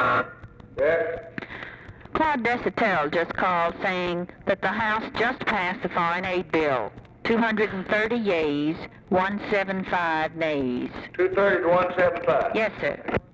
Yes. Claude Desautels just called saying that the House just passed a foreign aid bill. 230 yeas, 175 nays. 230 to 175. Yes, sir.